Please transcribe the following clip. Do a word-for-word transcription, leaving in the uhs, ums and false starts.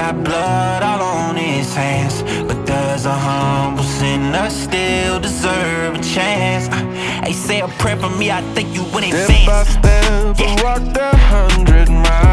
got blood all on his hands, but does a humble sinner still deserve a chance? Uh, hey, say a prayer for me, I think you in advance. Step by step, Yeah. I walked a hundred miles.